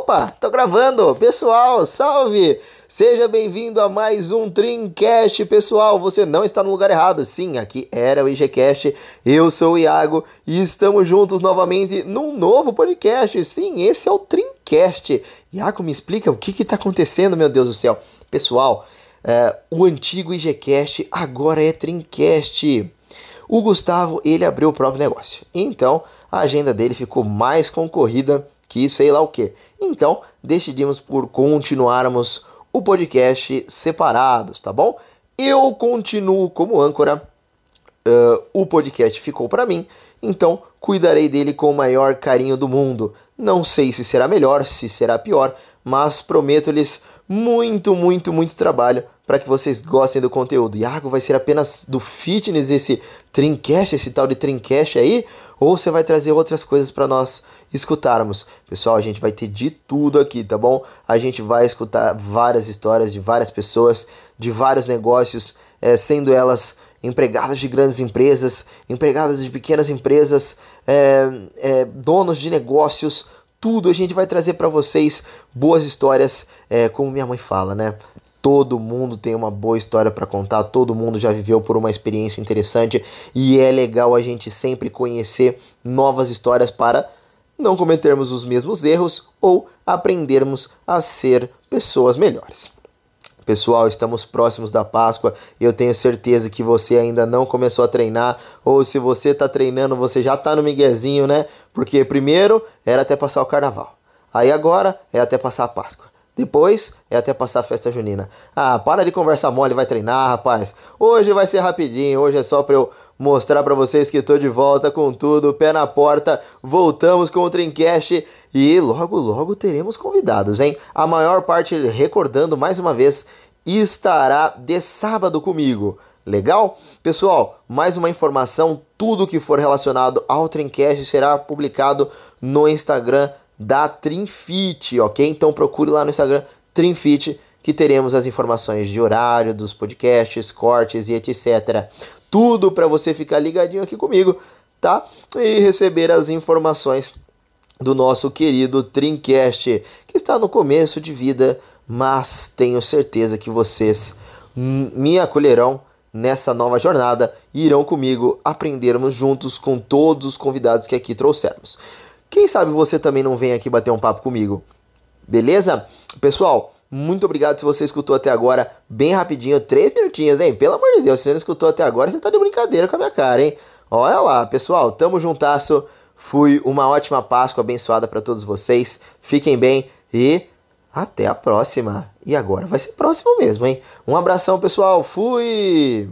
Opa, tô gravando! Pessoal, salve! Seja bem-vindo a mais um Trincast, pessoal. Você não está no lugar errado. Sim, aqui era o IGCast. Eu sou o Iago e estamos juntos novamente num novo podcast. Sim, esse é o Trincast. Iago, me explica o que está acontecendo, meu Deus do céu. Pessoal, o antigo IGCast agora é Trincast. O Gustavo, ele abriu o próprio negócio. Então, a agenda dele ficou mais concorrida que sei lá o que. Então, decidimos por continuarmos o podcast separados, tá bom? Eu continuo como âncora, o podcast ficou para mim, então cuidarei dele com o maior carinho do mundo. Não sei se será melhor, se será pior, mas prometo-lhes muito trabalho para que vocês gostem do conteúdo. Iago, vai ser apenas do fitness esse Trincast, esse tal de Trincast aí? Ou você vai trazer outras coisas para nós escutarmos? Pessoal, a gente vai ter de tudo aqui, tá bom? A gente vai escutar várias histórias de várias pessoas, de vários negócios, sendo elas empregadas de grandes empresas, empregadas de pequenas empresas, donos de negócios, tudo a gente vai trazer para vocês boas histórias, como minha mãe fala, né? Todo mundo tem uma boa história para contar, todo mundo já viveu por uma experiência interessante e é legal a gente sempre conhecer novas histórias para não cometermos os mesmos erros ou aprendermos a ser pessoas melhores. Pessoal, estamos próximos da Páscoa e eu tenho certeza que você ainda não começou a treinar, ou se você está treinando, você já está no miguezinho, né? Porque primeiro era até passar o carnaval, aí agora é até passar a Páscoa. Depois é até passar a festa junina. Ah, para de conversar mole, vai treinar, rapaz. Hoje vai ser rapidinho, hoje é só para eu mostrar para vocês que estou de volta com tudo, pé na porta. Voltamos com o Trincast e logo teremos convidados, hein? A maior parte, recordando mais uma vez, estará de sábado comigo. Legal? Pessoal, mais uma informação, tudo que for relacionado ao Trincast será publicado no Instagram da Trinfit, ok? Então procure lá no Instagram Trinfit, que teremos as informações de horário dos podcasts, cortes e etc. Tudo para você ficar ligadinho aqui comigo, tá? E receber as informações do nosso querido Trincast, que está no começo de vida, mas tenho certeza que vocês me acolherão nessa nova jornada e irão comigo aprendermos juntos com todos os convidados que aqui trouxermos. Quem sabe você também não vem aqui bater um papo comigo, beleza? Pessoal, muito obrigado se você escutou até agora, bem rapidinho, 3 minutinhos, hein? Pelo amor de Deus, se você não escutou até agora, você tá de brincadeira com a minha cara, hein? Olha lá, pessoal, tamo juntasso, fui uma ótima Páscoa abençoada para todos vocês, fiquem bem e até a próxima. E agora vai ser próximo mesmo, hein? Um abração, pessoal, fui!